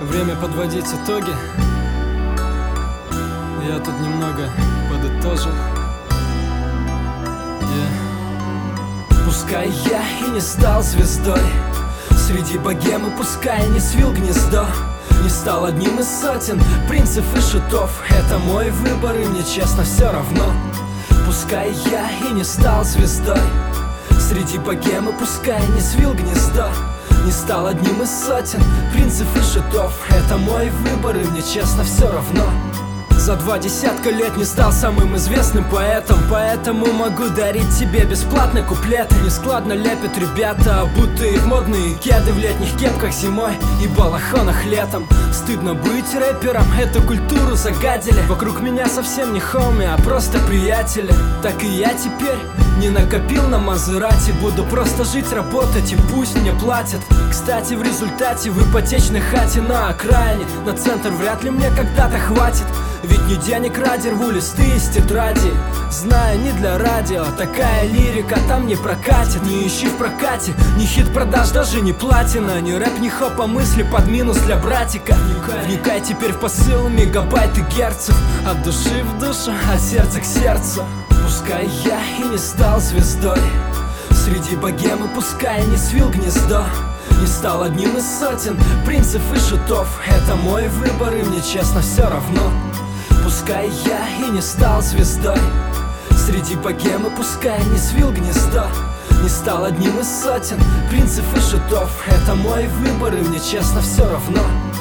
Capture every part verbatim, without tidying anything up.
Время подводить итоги. Я тут немного подытожил. yeah. Пускай я и не стал звездой среди богемы, пускай не свил гнездо, не стал одним из сотен принцев и шутов. Это мой выбор, и мне честно все равно. Пускай я и не стал звездой среди богемы, пускай не свил гнездо, не стал одним из сотен принцев и шутов. Это мой выбор, и мне честно все равно. За два десятка лет не стал самым известным поэтом, поэтому могу дарить тебе бесплатно куплеты. Нескладно лепят ребята, обутые в модные кеды, в летних кепках зимой и балахонах летом. Стыдно быть рэпером, эту культуру загадили. Вокруг меня совсем не хоми, а просто приятели. Так и я теперь не накопил на Мазерати, буду просто жить, работать и пусть мне платят. Кстати, в результате в ипотечной хате на окраине на центр вряд ли мне когда-то хватит. Ведь не денег ради рву листы из тетради. Знаю, не для радио, такая лирика там не прокатит. Не ищи в прокате, ни хит продаж, даже не платина. Ни рэп, ни хоп, а мысли под минус для братика. Вникай теперь в посыл мегабайт и герцев. От души в душу, от сердца к сердцу. Пускай я и не стал звездой среди богемы, пускай не свил гнездо, не стал одним из сотен принцев и шутов. Это мой выбор, и мне честно все равно. Пускай я и не стал звездой среди богемы, пускай не свил гнездо, не стал одним из сотен принцев и шутов. Это мой выбор, и мне честно все равно.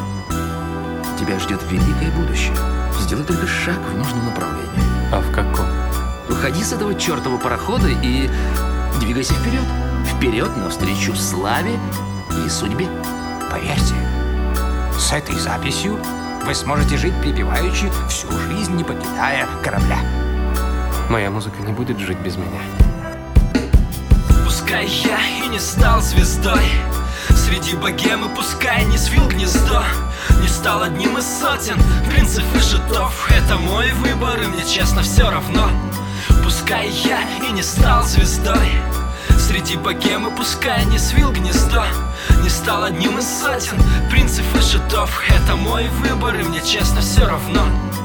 Тебя ждет великое будущее. Сделай только шаг в нужном направлении. А в каком? Уходи с этого чертового парохода и двигайся вперед. Вперед навстречу славе и судьбе. Поверьте, с этой записью вы сможете жить припеваючи всю жизнь, не покидая корабля. Моя музыка не будет жить без меня. Пускай я и не стал звездой среди богемы, пускай не свил гнездо, не стал одним из сотен принцев и шутов. Это мой выбор, и мне честно все равно. Пускай я и не стал звездой среди богемы, пускай не свил гнездо, не стал одним из сотен принцев и шутов. Это мой выбор, и мне честно все равно.